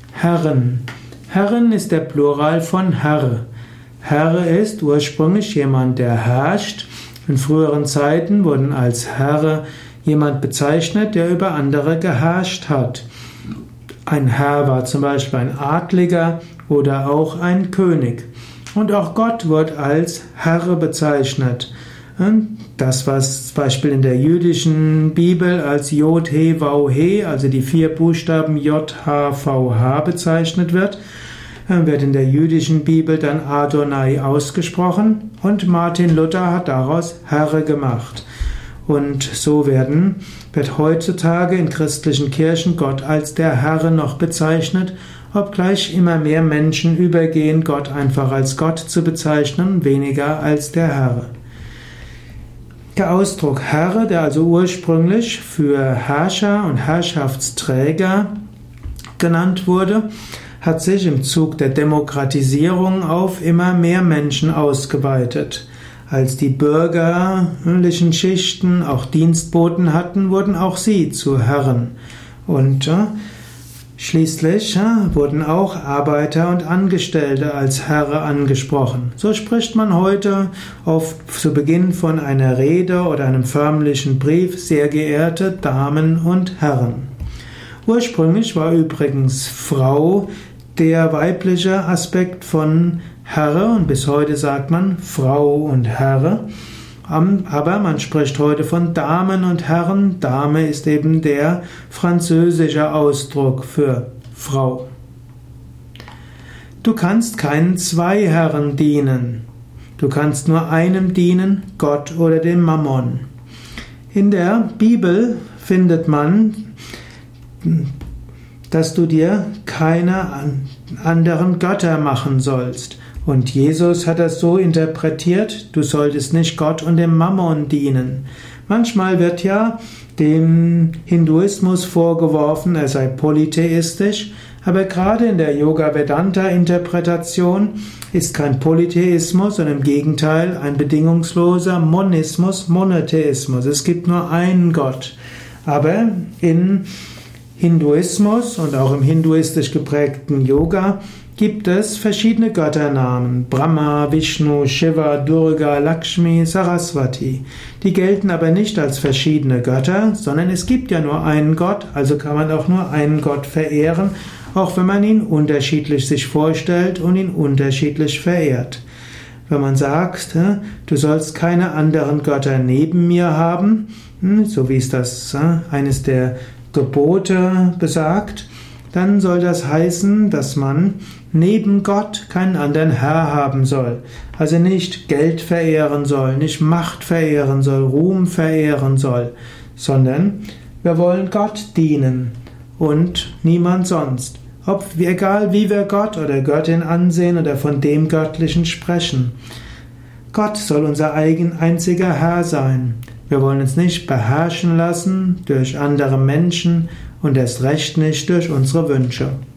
Herren. Herren ist der Plural von Herr. Herr ist ursprünglich jemand, der herrscht. In früheren Zeiten wurden als Herr jemand bezeichnet, der über andere geherrscht hat. Ein Herr war zum Beispiel ein Adliger oder auch ein König. Und auch Gott wird als Herr bezeichnet. Das, was zum Beispiel in der jüdischen Bibel als Yod-He-Vav-He, also die 4 Buchstaben J-H-V-H bezeichnet wird in der jüdischen Bibel dann Adonai ausgesprochen und Martin Luther hat daraus Herr gemacht. Und so wird heutzutage in christlichen Kirchen Gott als der Herr noch bezeichnet, obgleich immer mehr Menschen übergehen, Gott einfach als Gott zu bezeichnen, weniger als der Herr. Der Ausdruck Herr, der also ursprünglich für Herrscher und Herrschaftsträger genannt wurde, hat sich im Zug der Demokratisierung auf immer mehr Menschen ausgeweitet. Als die bürgerlichen Schichten auch Dienstboten hatten, wurden auch sie zu Herren. Und schließlich wurden auch Arbeiter und Angestellte als Herr angesprochen. So spricht man heute oft zu Beginn von einer Rede oder einem förmlichen Brief, sehr geehrte Damen und Herren. Ursprünglich war übrigens Frau der weibliche Aspekt von Herr und bis heute sagt man Frau und Herr. Aber man spricht heute von Damen und Herren. Dame ist eben der französische Ausdruck für Frau. Du kannst keinen 2 Herren dienen. Du kannst nur einem dienen, Gott oder dem Mammon. In der Bibel findet man, dass du dir keine anderen Götter machen sollst. Und Jesus hat das so interpretiert, du solltest nicht Gott und dem Mammon dienen. Manchmal wird ja dem Hinduismus vorgeworfen, er sei polytheistisch, aber gerade in der Yoga-Vedanta-Interpretation ist kein Polytheismus, sondern im Gegenteil ein bedingungsloser Monismus, Monotheismus. Es gibt nur einen Gott. Aber in Hinduismus und auch im hinduistisch geprägten Yoga gibt es verschiedene Götternamen. Brahma, Vishnu, Shiva, Durga, Lakshmi, Saraswati. Die gelten aber nicht als verschiedene Götter, sondern es gibt ja nur einen Gott, also kann man auch nur einen Gott verehren, auch wenn man ihn unterschiedlich sich vorstellt und ihn unterschiedlich verehrt. Wenn man sagt, du sollst keine anderen Götter neben mir haben, so wie es das eines der Gebote besagt, dann soll das heißen, dass man neben Gott keinen anderen Herr haben soll. Also nicht Geld verehren soll, nicht Macht verehren soll, Ruhm verehren soll, sondern wir wollen Gott dienen und niemand sonst. Egal wie wir Gott oder Göttin ansehen oder von dem Göttlichen sprechen. Gott soll unser einziger Herr sein. Wir wollen uns nicht beherrschen lassen durch andere Menschen und erst recht nicht durch unsere Wünsche.